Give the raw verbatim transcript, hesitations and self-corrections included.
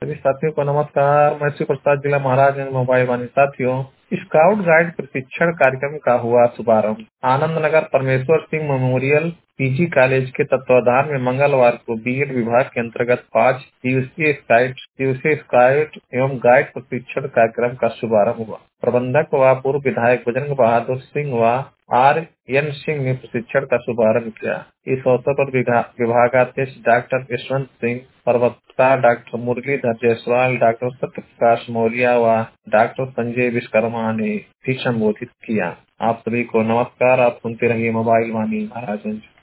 सभी साथियों को नमस्कार। मैं शिव प्रसाद, जिला महाराजगंज, मोबाइल वाणी। साथियों, स्काउट गाइड प्रशिक्षण कार्यक्रम का हुआ शुभारंभ। आनंद नगर परमेश्वर सिंह मेमोरियल पीजी कॉलेज के तत्वाधान में मंगलवार को बीएड विभाग के अंतर्गत पाँच दिवसीय स्काउट दिवसीय स्काउट एवं गाइड प्रशिक्षण कार्यक्रम का शुभारंभ हुआ। प्रबंधक व पूर्व विधायक बजरंग बहादुर सिंह व आर एन सिंह ने प्रशिक्षण का शुभारंभ किया। इस अवसर पर विभागाध्यक्ष डॉक्टर यशवंत सिंह, प्रवक्ता डॉक्टर मुरलीधर जायसवाल, डॉक्टर सत्य प्रकाश मौर्य व डॉक्टर संजय विश्वकर्मा ने भी संबोधित किया। आप सभी को नमस्कार। आप सुनते रहिए मोबाइल वाणी महाराजगंज।